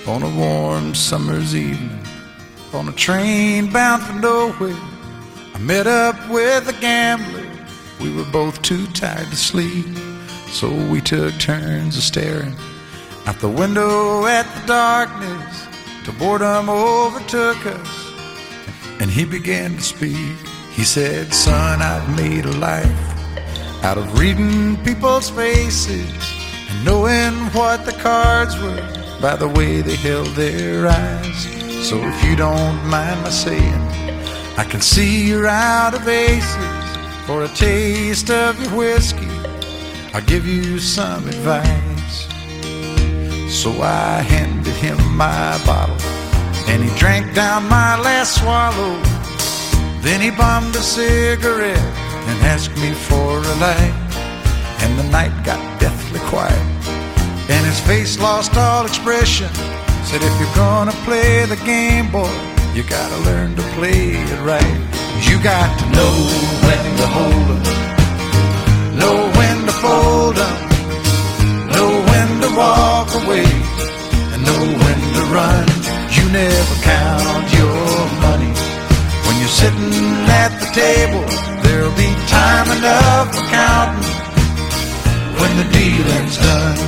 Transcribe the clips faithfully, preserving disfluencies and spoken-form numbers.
On a warm summer's evening, on a train bound for nowhere, I met up with a gambler. We were both too tired to sleep, so we took turns of staring out the window at the darkness till boredom overtook us, and he began to speak. He said, "Son, I've made a life out of reading people's faces and knowing what the cards were by the way they held their eyes. So if you don't mind my saying, I can see you're out of aces. For a taste of your whiskey, I'll give you some advice." So I handed him my bottle, and he drank down my last swallow. Then he bummed a cigarette and asked me for a light. And the night got deathly quiet, and his face lost all expression. Said, "If you're gonna play the game, boy, you gotta learn to play it right. You got to know when to hold 'em, know when to fold 'em, know when to walk away, and know when to run. You never count your money when you're sitting at the table. There'll be time enough for counting when the dealing's done."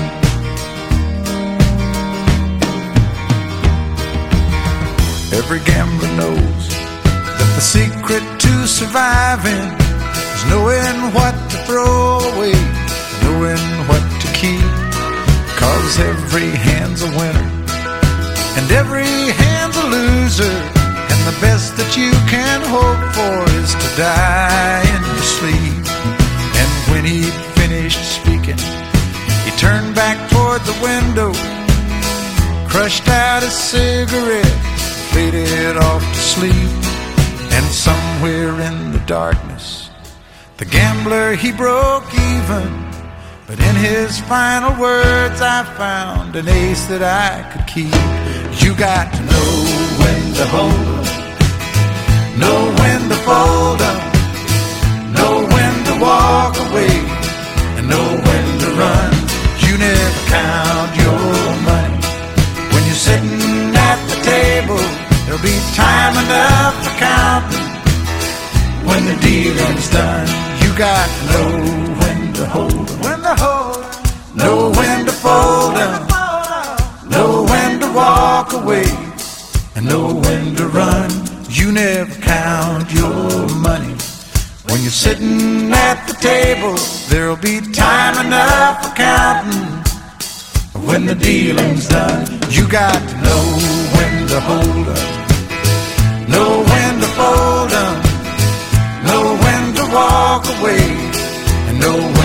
Every gambler knows that the secret to surviving is knowing what to throw away, knowing what to keep. 'Cause every hand's a winner and every hand's a loser, and the best that you can hope for is to die in your sleep. And when he finished speaking, he turned back toward the window, crushed out his cigarette, faded off to sleep. And somewhere in the darkness, the gambler, he broke even. But in his final words, I found an ace that I could keep. You got to know when to hold 'em, know when to fold 'em, know when to walk away, and know when to run. You never count your money when you're sitting at the table. There'll be time enough for counting when the dealing's done. You got to know when to hold 'em, when to hold 'em, know when to fold 'em, know when to walk away, and know when to run. You never count your money when you're sitting at the table. There'll be time enough for counting when the dealing's done. You got to know when to hold 'em, know when to fold 'em, know when to walk away, and know